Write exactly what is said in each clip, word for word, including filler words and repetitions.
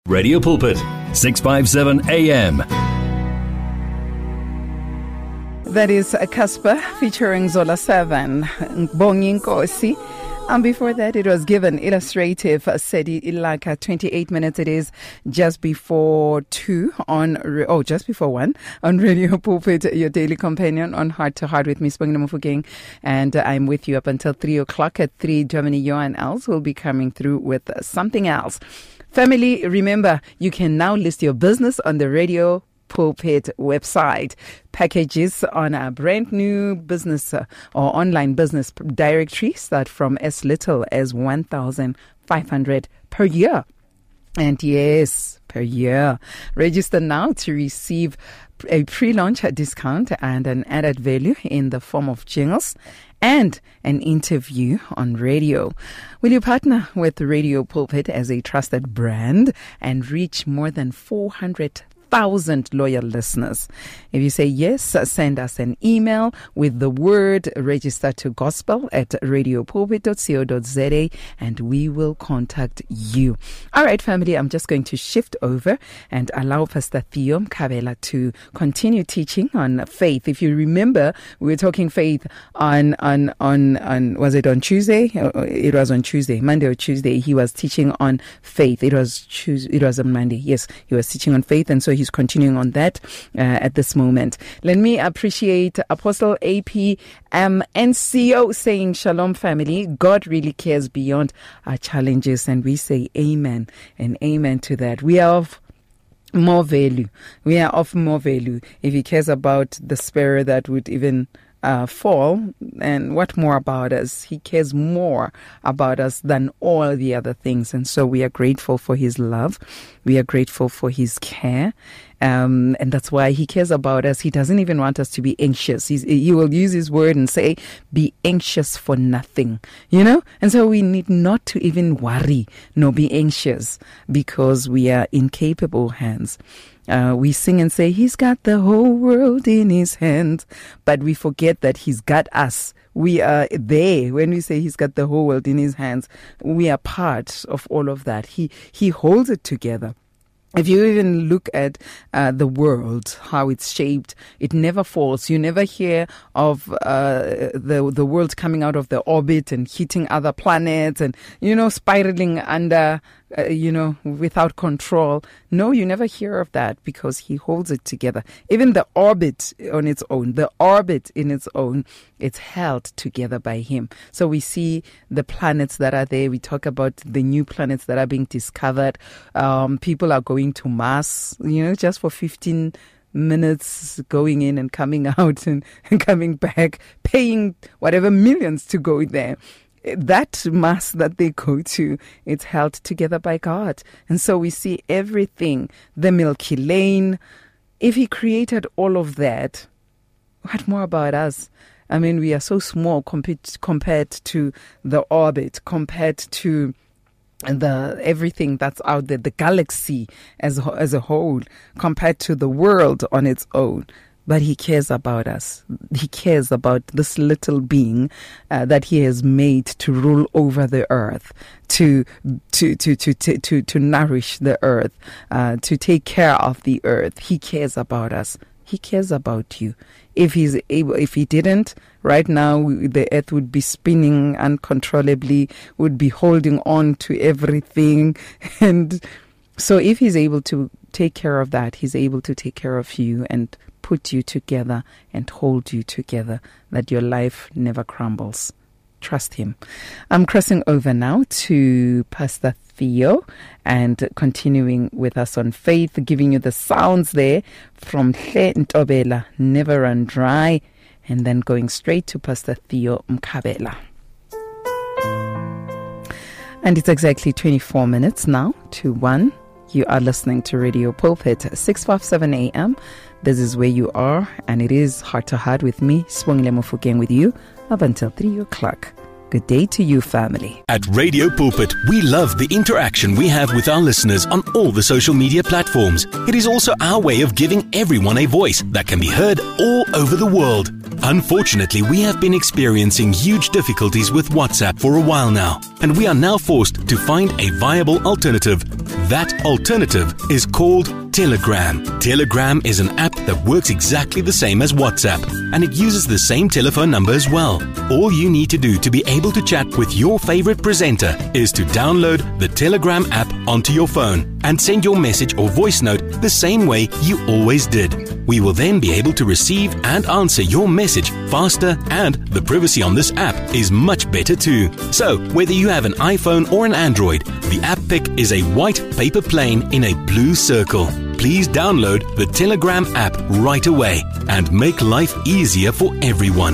Radio Pulpit, six fifty-seven A M. That is Casper featuring Zola seven, Bongi Nkosi. And before that, it was given illustrative Sedi Ilaka. twenty-eight minutes it is, just before two on, oh, just before one on Radio Pulpit, your daily companion on Heart to Heart with me, Spongile Mofokeng. And uh, I'm with you up until three o'clock. At three, Germany, Johan Els will be coming through with uh, something else. Family, remember, you can now list your business on the Radio Pulpit website. Packages on a brand new business uh, or online business directory start from as little as one thousand five hundred per year. And yes, per year. Register now to receive a pre-launch discount and an added value in the form of jingles and an interview on radio. Will you partner with Radio Pulpit as a trusted brand and reach more than four hundred thousand loyal listeners? If you say yes, send us an email with the word register to gospel at radiopulpit dot co dot za and we will contact you. All right, family, I'm just going to shift over and allow Pastor Theo Mkhabela to continue teaching on faith. If you remember, we were talking faith on, on, on, on was it on Tuesday? It was on Tuesday, Monday or Tuesday. He was teaching on faith. It was Tuesday, it was on Monday. Yes, he was teaching on faith. And so he's continuing on that uh, at this moment. Let me appreciate Apostle A P M N C O saying, Shalom family, God really cares beyond our challenges, and we say amen and amen to that. We are of more value. We are of more value if he cares about the sparrow that would even Uh, fall, and what more about us? He cares more about us than all the other things, and so we are grateful for his love. We are grateful for his care, um, and that's why he cares about us. He doesn't even want us to be anxious. He's, he will use his word and say, be anxious for nothing, you know? And so we need not to even worry, nor be anxious, because we are in capable hands. Uh, we sing and say, he's got the whole world in his hands, but we forget that he's got us. We are there. When we say he's got the whole world in his hands, we are part of all of that. He, he holds it together. If you even look at uh, the world, how it's shaped, it never falls. You never hear of uh, the the world coming out of the orbit and hitting other planets and, you know, spiraling under, uh, you know, without control. No, you never hear of that because he holds it together. Even the orbit on its own, the orbit in its own, it's held together by him. So we see the planets that are there. We talk about the new planets that are being discovered. Um, people are going to Mars, you know, just for fifteen minutes, going in and coming out and, and coming back, paying whatever millions to go there. That Mars that they go to, it's held together by God. And so we see everything, the Milky Lane. If he created all of that, what more about us? I mean, we are so small compared compared to the orbit, compared to the everything that's out there, the galaxy as as a whole, compared to the world on its own. But he cares about us. He cares about this little being uh, that he has made to rule over the earth, to to to to to to, to nourish the earth, uh, to take care of the earth. He cares about us. He cares about you. If he's able, if he didn't, right now the earth would be spinning uncontrollably, would be holding on to everything. And so if he's able to take care of that, he's able to take care of you and put you together and hold you together, that your life never crumbles. Trust him. I'm crossing over now to Pastor Theo and continuing with us on faith, giving you the sounds there from Hle Ntobela, Never Run Dry, and then going straight to Pastor Theo Mkhabela. And it's exactly twenty-four minutes now to one. You are listening to Radio Pulpit, six fifty-seven A M. This is where you are, and it is Heart to Heart with me, Spongile Mofokeng, with you up until three o'clock. Good day to you, family. At Radio Pulpit, we love the interaction we have with our listeners on all the social media platforms. It is also our way of giving everyone a voice that can be heard all over the world. Unfortunately, we have been experiencing huge difficulties with WhatsApp for a while now, and we are now forced to find a viable alternative That alternative is called Telegram. Telegram is an app that works exactly the same as WhatsApp, and it uses the same telephone number as well. All you need to do to be able to chat with your favorite presenter is to download the Telegram app onto your phone and send your message or voice note the same way you always did. We will then be able to receive and answer your message faster, and the privacy on this app is much better too. So, whether you have an iPhone or an Android, the app pic is a white paper plane in a blue circle. Please download the Telegram app right away and make life easier for everyone.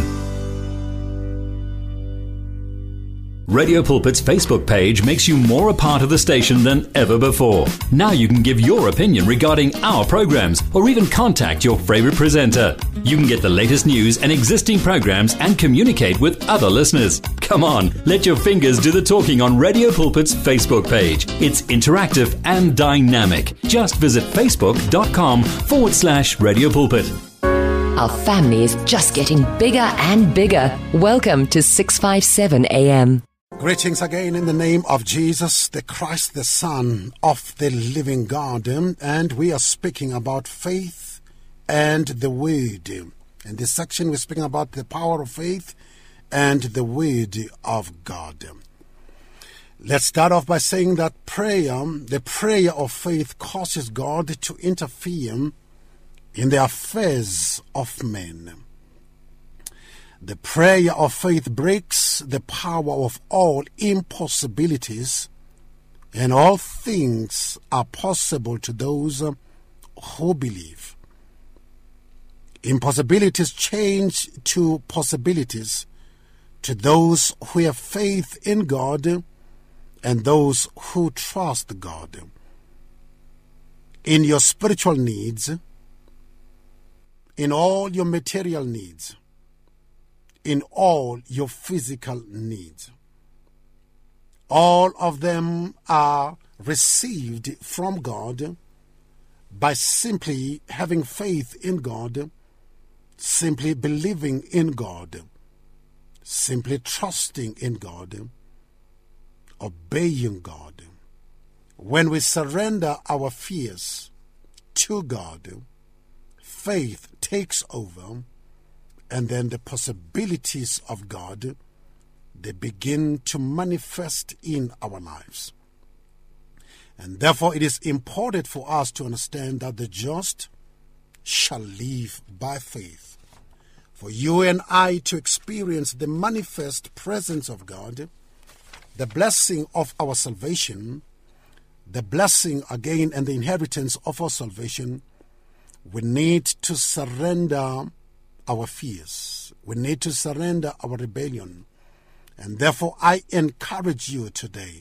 Radio Pulpit's Facebook page makes you more a part of the station than ever before. Now you can give your opinion regarding our programs or even contact your favorite presenter. You can get the latest news and existing programs and communicate with other listeners. Come on, let your fingers do the talking on Radio Pulpit's Facebook page. It's interactive and dynamic. Just visit facebook.com forward slash Radio Pulpit. Our family is just getting bigger and bigger. Welcome to six fifty-seven A M. Greetings again in the name of Jesus, the Christ, the Son of the living God. And we are speaking about faith and the Word. In this section, we're speaking about the power of faith and the Word of God. Let's start off by saying that prayer, the prayer of faith, causes God to interfere in the affairs of men. The prayer of faith breaks the power of all impossibilities, and all things are possible to those who believe. Impossibilities change to possibilities to those who have faith in God and those who trust God. In your spiritual needs, in all your material needs, in all your physical needs. All of them are received from God by simply having faith in God, simply believing in God, simply trusting in God, obeying God. When we surrender our fears to God, faith takes over, and then the possibilities of God, they begin to manifest in our lives. And therefore it is important for us to understand that the just shall live by faith. For you and I to experience the manifest presence of God, the blessing of our salvation, the blessing again and the inheritance of our salvation, we need to surrender our fears. We need to surrender our rebellion. And therefore, I encourage you today,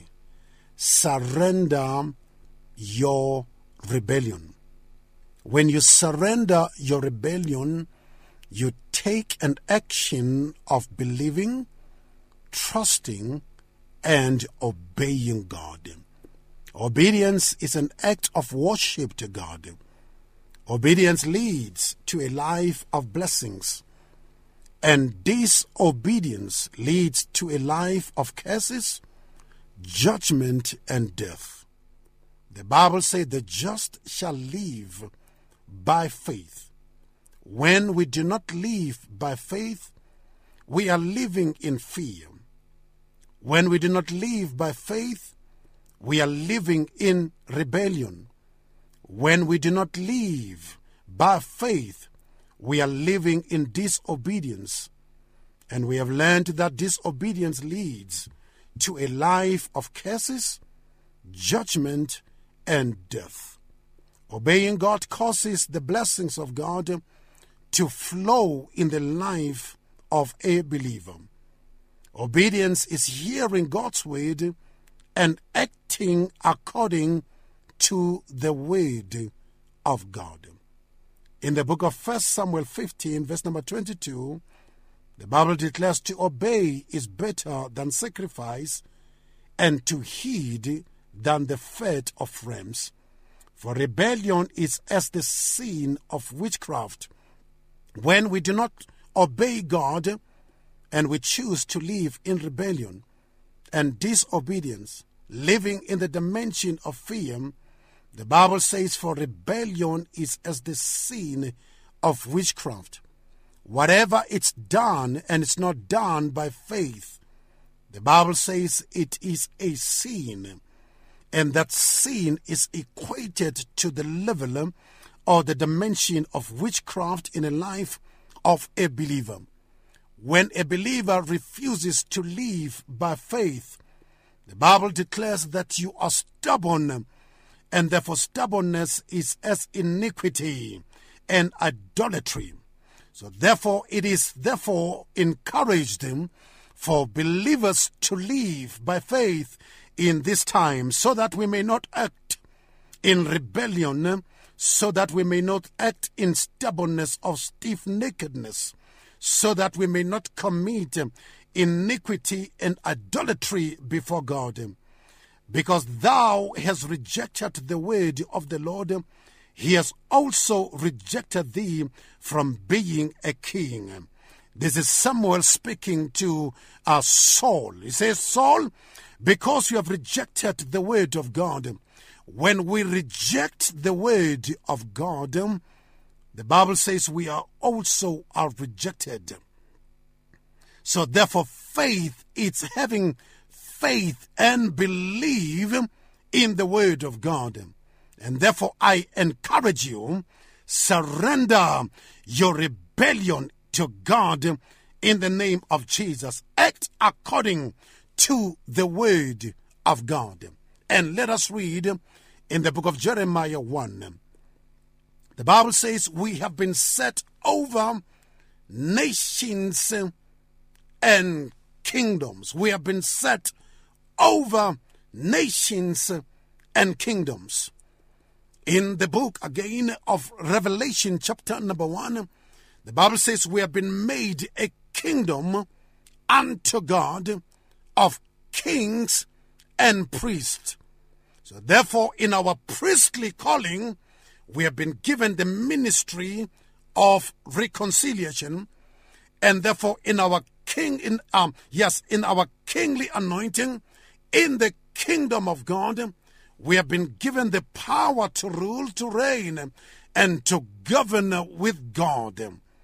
surrender your rebellion. When you surrender your rebellion, you take an action of believing, trusting, and obeying God. Obedience is an act of worship to God. Obedience leads to a life of blessings, and disobedience leads to a life of curses, judgment, and death. The Bible says the just shall live by faith. When we do not live by faith, we are living in fear. When we do not live by faith, we are living in rebellion. When we do not live by faith, we are living in disobedience. And we have learned that disobedience leads to a life of curses, judgment, and death. Obeying God causes the blessings of God to flow in the life of a believer. Obedience is hearing God's word and acting according to the word of God. In the book of First Samuel fifteen, verse number twenty-two, the Bible declares to obey is better than sacrifice, and to heed than the fat of rams. For rebellion is as the sin of witchcraft. When we do not obey God and we choose to live in rebellion and disobedience, living in the dimension of fear, the Bible says, for rebellion is as the sin of witchcraft. Whatever it's done and it's not done by faith, the Bible says it is a sin. And that sin is equated to the level or the dimension of witchcraft in a life of a believer. When a believer refuses to live by faith, the Bible declares that you are stubborn, and therefore stubbornness is as iniquity and idolatry. So therefore it is therefore encouraged for believers to live by faith in this time, so that we may not act in rebellion, so that we may not act in stubbornness of stiff-neckedness, so that we may not commit iniquity and idolatry before God. Because thou hast rejected the word of the Lord, he has also rejected thee from being a king. This is Samuel speaking to uh, Saul. He says, Saul, because you have rejected the word of God. When we reject the word of God, the Bible says we are also are rejected. So therefore faith is having faith and believe in the word of God. And therefore I encourage you, surrender your rebellion to God in the name of Jesus. Act according to the word of God. And let us read in the book of Jeremiah one. The Bible says we have been set over nations and kingdoms. We have been set over nations and kingdoms. In the book again of Revelation chapter number one, the Bible says we have been made a kingdom unto God of kings and priests. So therefore in our priestly calling, we have been given the ministry of reconciliation, and therefore in our king in um yes in our kingly anointing in the kingdom of God, we have been given the power to rule, to reign, and to govern with God.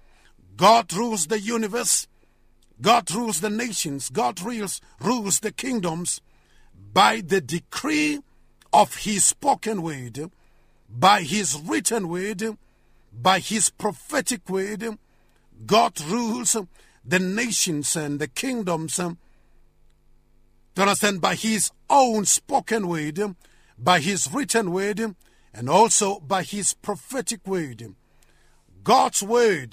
God rules the universe. God rules the nations. God rules, rules the kingdoms by the decree of his spoken word, by his written word, by his prophetic word. God rules the nations and the kingdoms, to understand, by his own spoken word, by his written word, and also by his prophetic word. God's word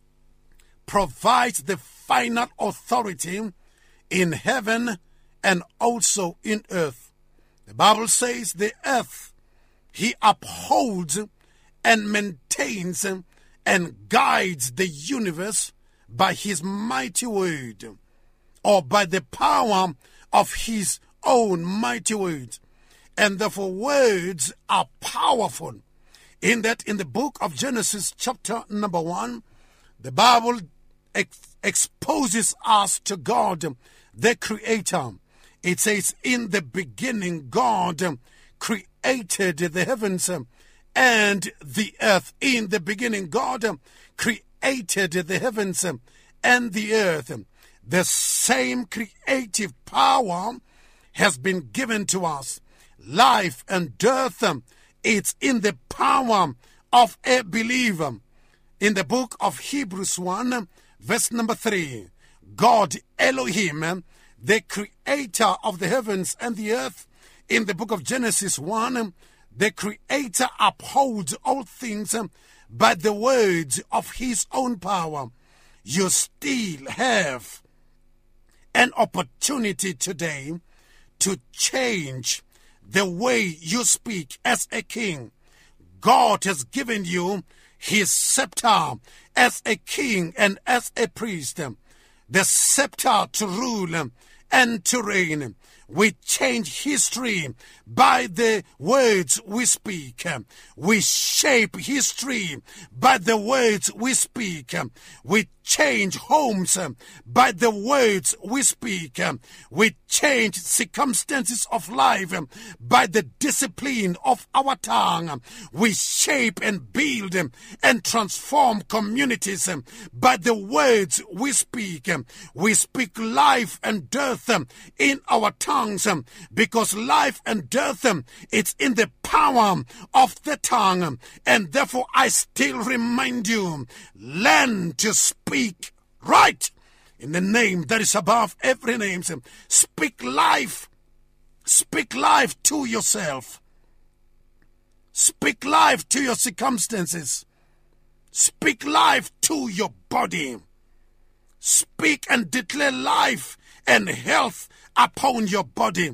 provides the final authority in heaven and also in earth. The Bible says the earth he upholds and maintains and guides the universe by his mighty word, or by the power of his own mighty word. And therefore words are powerful, in that in the book of Genesis chapter number one, the Bible ex- exposes us to God, the Creator. It says, in the beginning God created the heavens and the earth. In the beginning God created the heavens and the earth. The same creative power has been given to us. Life and death, it's in the power of a believer. In the book of Hebrews one, verse number three, God Elohim, the creator of the heavens and the earth. In the book of Genesis one, the creator upholds all things by the words of his own power. You still have an opportunity today to change the way you speak as a king. God has given you his scepter as a king and as a priest. The scepter to rule and to reign. We change history by the words we speak. We shape history by the words we speak. We change homes by the words we speak. We change circumstances of life by the discipline of our tongue. We shape and build and transform communities by the words we speak. We speak life and death in our tongues because life and death, it's in the power of the tongue. And therefore I still remind you, learn to speak right in the name that is above every name. Speak life. Speak life to yourself. Speak life to your circumstances. Speak life to your body. Speak and declare life and health upon your body.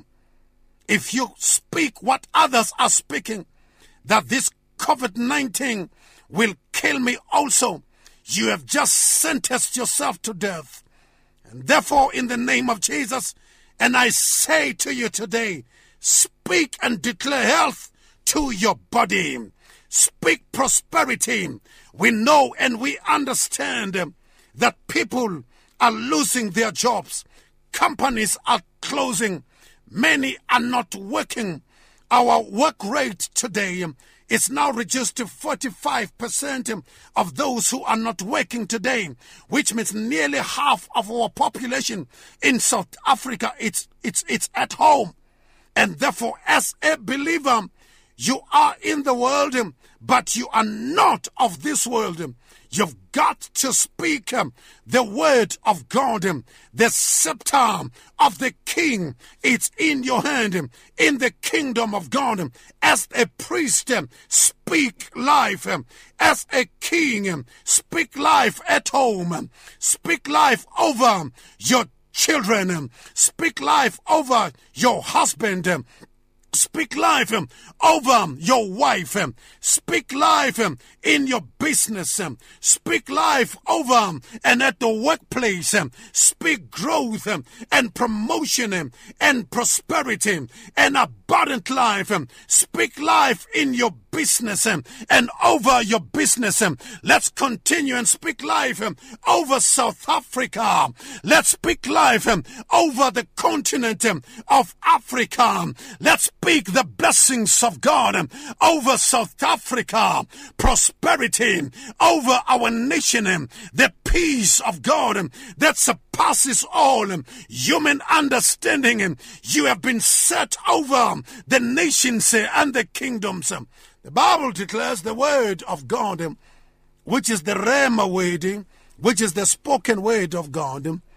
If you speak what others are speaking, that this COVID nineteen will kill me also, you have just sentenced yourself to death. And therefore, in the name of Jesus, and I say to you today, speak and declare health to your body. Speak prosperity. We know and we understand that people are losing their jobs. Companies are closing. Many are not working. Our work rate today is now reduced to forty-five percent of those who are not working today, which means nearly half of our population in South Africa, it's, it's, it's at home. And therefore, as a believer, you are in the world, but you are not of this world. You've got to speak um, the word of God. Um, the scepter of the king, it's in your hand. Um, in the kingdom of God, um, as a priest, um, speak life. Um, as a king, um, speak life at home. Um, speak life over um, your children. Um, speak life over your husband. Um, Speak life um, over your wife. Um, speak life um, in your business. Um, speak life over um, and at the workplace. Um, speak growth um, and promotion um, and prosperity um, and abundant life. Um, speak life in your business um, and over your business. Um, let's continue and speak life um, over South Africa. Let's speak life um, over the continent um, of Africa. Let's speak the blessings of God um, over South Africa, prosperity over our nation, um, the peace of God um, that surpasses all um, human understanding. Um, you have been set over um, the nations uh, and the kingdoms. Um. The Bible declares the word of God, um, which is the Rhema word, um, which is the spoken word of God, um,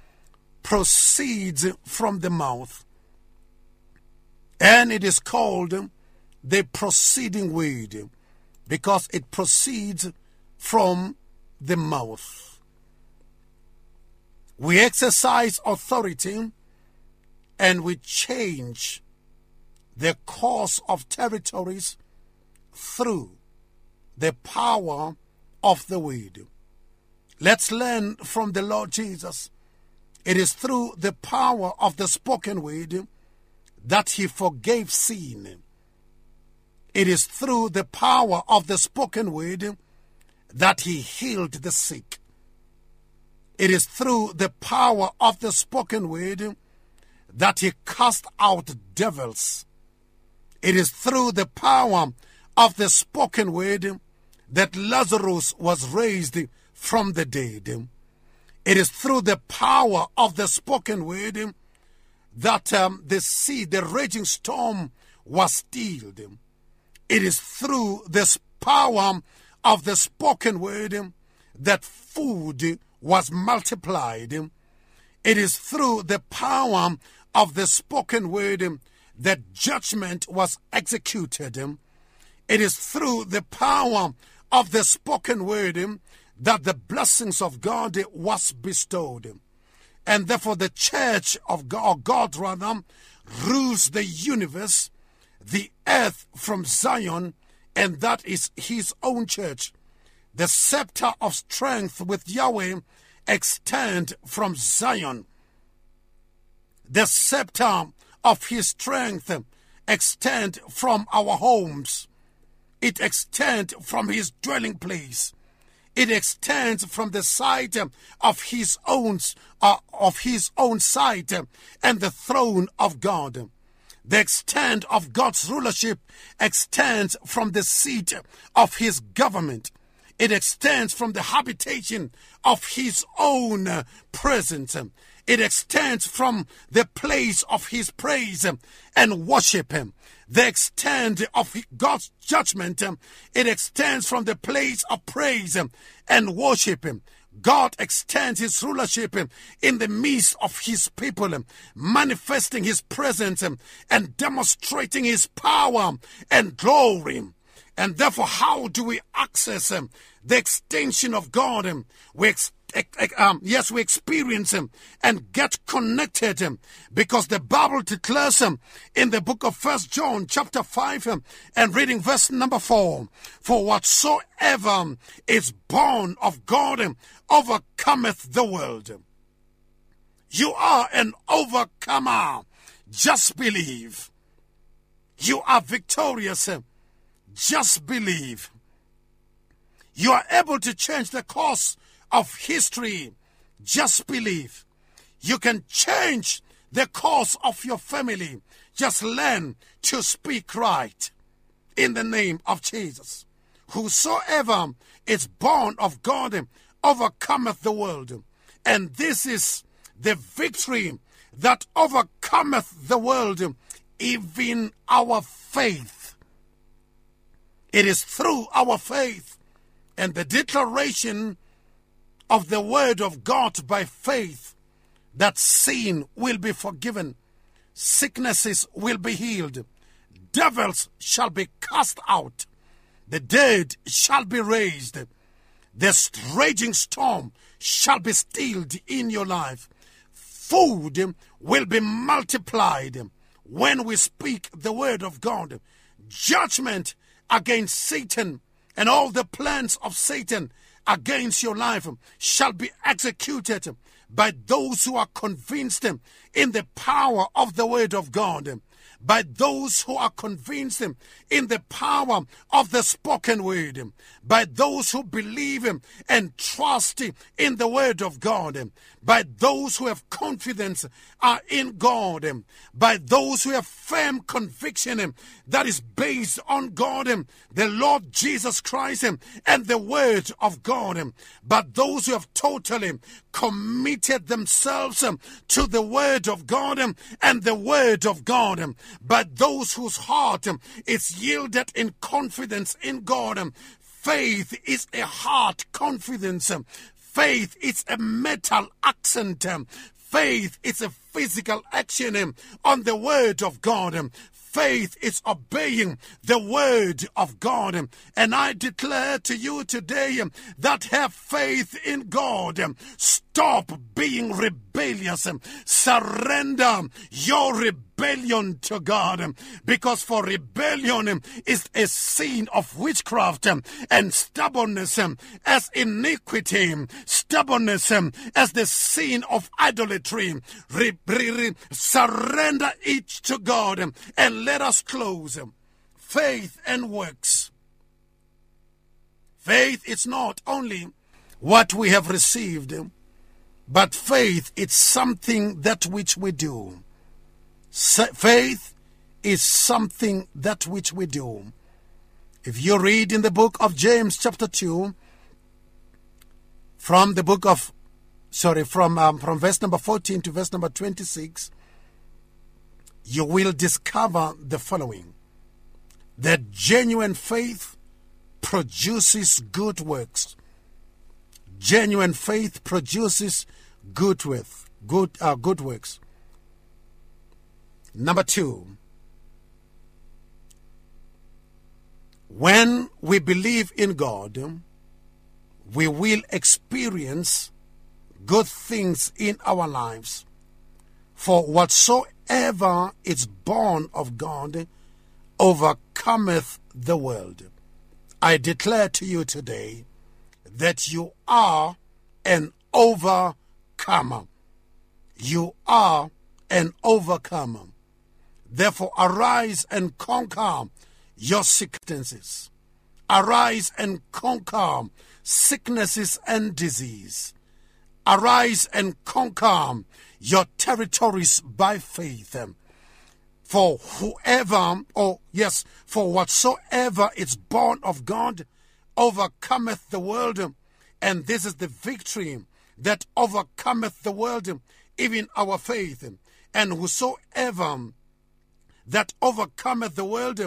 proceeds from the mouth. And it is called the proceeding word because it proceeds from the mouth. We exercise authority and we change the course of territories through the power of the word. Let's learn from the Lord Jesus. It is through the power of the spoken word that he forgave sin. It is through the power of the spoken word that he healed the sick. It is through the power of the spoken word that he cast out devils. It is through the power of the spoken word that Lazarus was raised from the dead. It is through the power of the spoken word that um, the sea, the raging storm, was stilled. It is through this power of the spoken word that food was multiplied. It is through the power of the spoken word that judgment was executed. It is through the power of the spoken word that the blessings of God was bestowed. And therefore the church of God, or God rather, rules the universe, the earth from Zion, and that is his own church. The scepter of strength with Yahweh extend from Zion. The scepter of his strength extend from our homes. It extends from his dwelling place. It extends from the side of his own uh, of his own side and the throne of God. The extent of God's rulership extends from the seat of his government. It extends from the habitation of his own presence. It extends from the place of his praise and worship. The extent of God's judgment, it extends from the place of praise and worship. God extends his rulership in the midst of his people, manifesting his presence and demonstrating his power and glory. And therefore, how do we access the extension of God? We ex- Um, yes, we experience him and get connected him, because the Bible declares him in the book of First John chapter five and reading verse number four. For whatsoever is born of God overcometh the world. You are an overcomer. Just believe. You are victorious. Just believe. You are able to change the course of history. Just believe. You can change the course of your family. Just learn to speak right in the name of Jesus. Whosoever is born of God overcometh the world. And this is the victory that overcometh the world, even our faith. It is through our faith and the declaration of the word of God by faith that sin will be forgiven, sicknesses will be healed, devils shall be cast out, the dead shall be raised, the raging storm shall be stilled in your life. Food will be multiplied when we speak the word of God. Judgment against Satan and all the plans of Satan against your life shall be executed by those who are convinced in the power of the word of God, by those who are convinced in the power of the spoken word, by those who believe and trust in the word of God, by those who have confidence are in God, by those who have firm conviction that is based on God, the Lord Jesus Christ, and the word of God, but those who have totally committed themselves to the word of God and the word of God, but those whose heart is yielded in confidence in God. Faith is a heart confidence. Faith is a mental accent. Faith is a physical action on the word of God. Faith is obeying the word of God. And I declare to you today that have faith in God. Stop being rebellious. Surrender your rebellion to God. Because for rebellion is a sin of witchcraft, and stubbornness as iniquity. Stubbornness as the sin of idolatry. Re- re- re- surrender it to God. And let us close. Faith and works. Faith is not only what we have received, but faith is something that which we do. Faith is something that which we do. If you read in the book of James chapter two, from the book of, sorry, from um, from verse number fourteen to verse number twenty-six, you will discover the following: that genuine faith produces good works. Genuine faith produces good works. Good, uh, good works. Number two, when we believe in God, we will experience good things in our lives. For whatsoever is born of God overcometh the world. I declare to you today that you are an overcomer. You are an overcomer. Therefore, arise and conquer your sicknesses. Arise and conquer sicknesses and disease. Arise and conquer your territories by faith. For whoever, or yes, for whatsoever is born of God overcometh the world. And this is the victory that overcometh the world, even our faith. And whosoever that overcometh the world,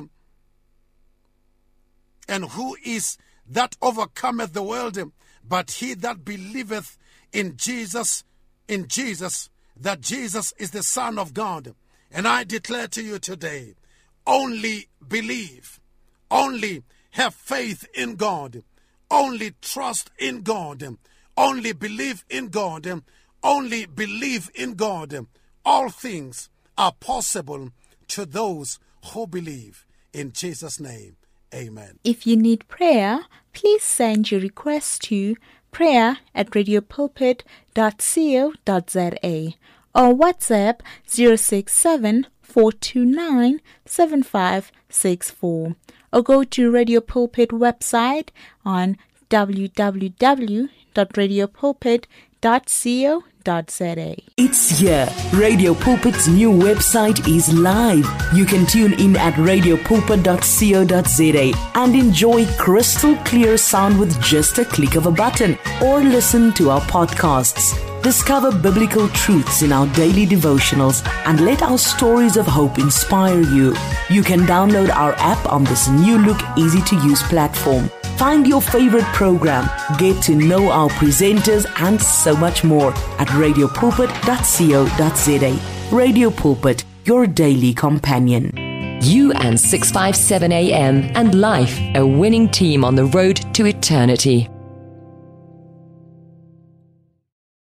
and who is that overcometh the world, but he that believeth in Jesus, in Jesus, that Jesus is the Son of God. And I declare to you today, only believe, only have faith in God, only trust in God, only believe in God, only believe in God. All things are possible to those who believe. In Jesus' name, amen. If you need prayer, please send your request to prayer at radio pulpit dot co dot za or WhatsApp zero six seven, four two nine, seven five six four, or go to Radio Pulpit website on w w w dot radio pulpit dot co dot za. It's here. Radio Pulpit's new website is live. You can tune in at radio pulpit dot co dot za and enjoy crystal clear sound with just a click of a button, or listen to our podcasts. Discover biblical truths in our daily devotionals and let our stories of hope inspire you. You can download our app on this new look, easy to use platform. Find your favorite program, get to know our presenters, and so much more at radio pulpit dot co dot za. Radio Pulpit, your daily companion. You and six fifty-seven A M and Life, a winning team on the road to eternity.